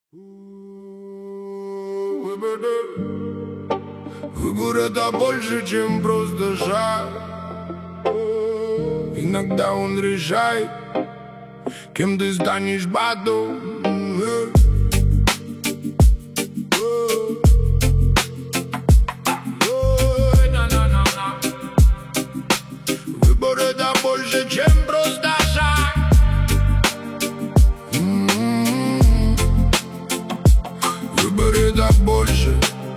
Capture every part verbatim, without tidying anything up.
Выбор, выбор это больше, чем просто шаг. Иногда он решает, кем ты станешь потом. Выбор это больше, чем просто шаг. Выбор это больше.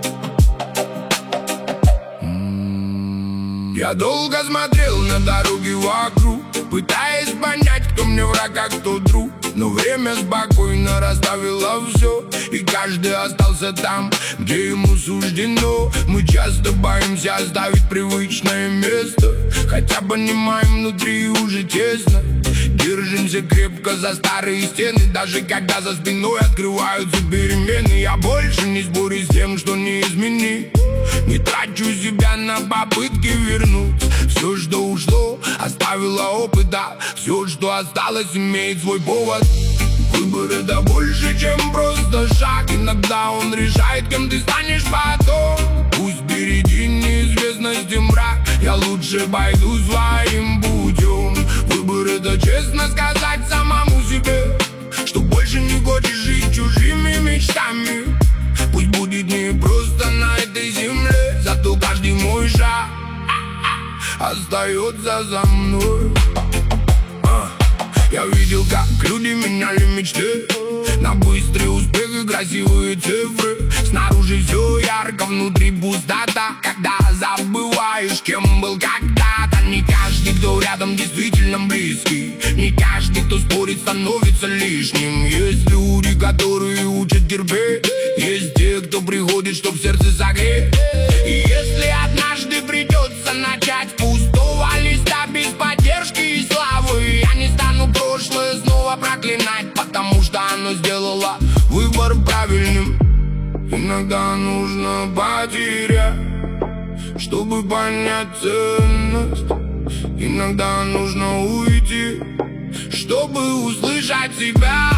Я долго смотрел на дороги вокруг, пытаясь понять, кто мне враг, а кто друг. Но время спокойно расставило все, и каждый остался там, где ему суждено. Мы часто боимся оставить привычное место, хотя понимаем, внутри уже тесно. Держимся крепко за старые стены, даже когда за спиной открываются перемены. Я больше не спорю с тем, что не изменить. Не трачу себя на попытки вернуть все, что ушло, оставило опыта. Все, что осталось, имеет свой повод. Выбор это больше, чем просто шаг. Иногда он решает, кем ты станешь потом. Пусть впереди неизвестность и мрак, я лучше пойду своим путем. Выбор это честно сказать самому себе, что больше не хочешь жить чужими мечтами. Пусть будет не просто на этой земле, зато каждый мой шаг остается за мной. а, Я видел, как люди меняли мечты на быстрый успех и красивые цифры. Снаружи все ярко, внутри пустота, когда забываешь, кем был когда-то. Не каждый, кто рядом, действительно близкий. Не каждый, кто спорит, становится лишним. Есть люди, которые учат терпеть. Есть те, кто приходит, чтоб сердце согреть. И если однажды придется начать с пустого листа, без поддержки и славы, я не стану прошлое снова проклинать, потому что оно сделало выбор правильным. Иногда нужно потерять, чтобы понять ценность. Иногда нужно уйти, чтобы услышать себя.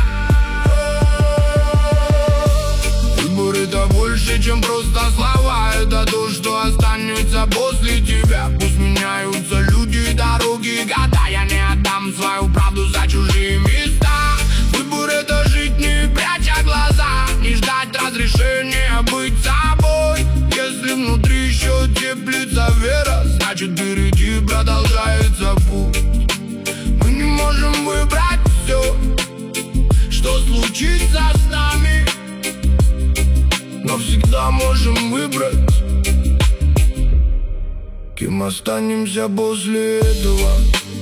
Выбор это больше, чем просто слова. Это то, что останется после тебя. Пусть меняются люди, дороги, года, я не отдам свою правду за чужие места. Выбор это жить, не пряча глаза, не ждать разрешения быть собой. Если внутри еще теплится вера, значит впереди продолжается путь. Мы не можем выбрать все, что случится с нами, но всегда можем выбрать, кем останемся после этого.